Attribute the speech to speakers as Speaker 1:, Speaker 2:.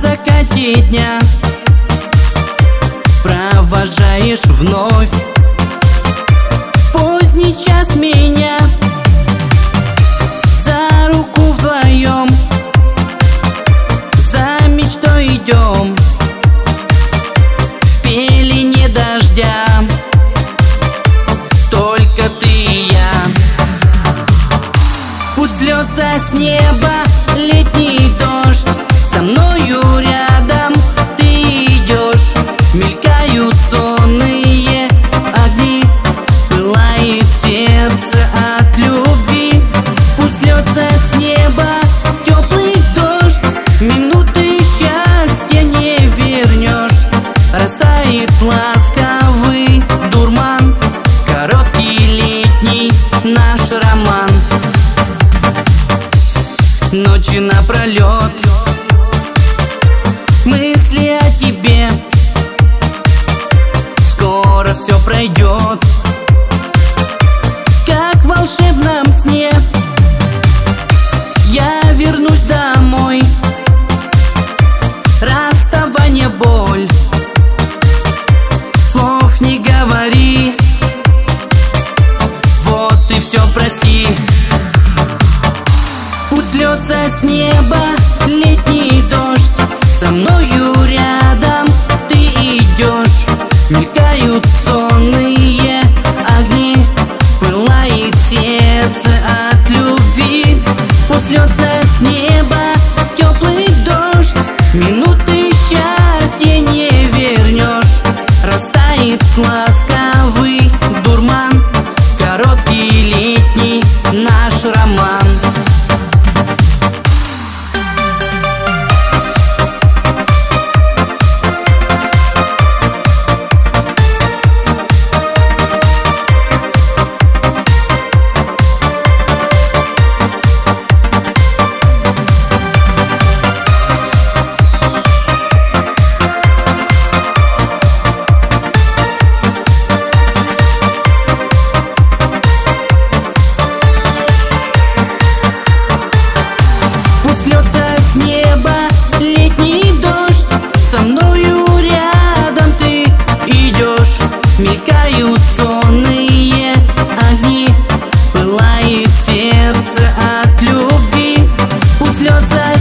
Speaker 1: закате дня провожаешь вновь. Поздний час меня за руку вдвоем, за мечтой идем в пелене дождя. Только ты и я. Пусть льется с неба летний дождь, со мною рядом ты идешь. Мелькают сонные огни, пылает сердце от любви. Пусть льется с неба теплый дождь, минуты счастья не вернешь. Растает ласковый дурман, короткий летний наш роман. Ночи напролет мысли о тебе, скоро все пройдет, как в волшебном сне. Я вернусь домой, расставание боль, слов не говори, вот и все, прости. Пусть льется с неба летний дождь, со мною рядом ты идешь. Мелькают сонные огни, пылает сердце от любви. Пусть льется с неба теплый дождь, минуты счастья не вернешь. Растает ласковый дурман, короткий летний наш роман. С неба летний дождь, со мною рядом ты идешь. Мелькают сонные огни, пылает сердце от любви. Пусть льется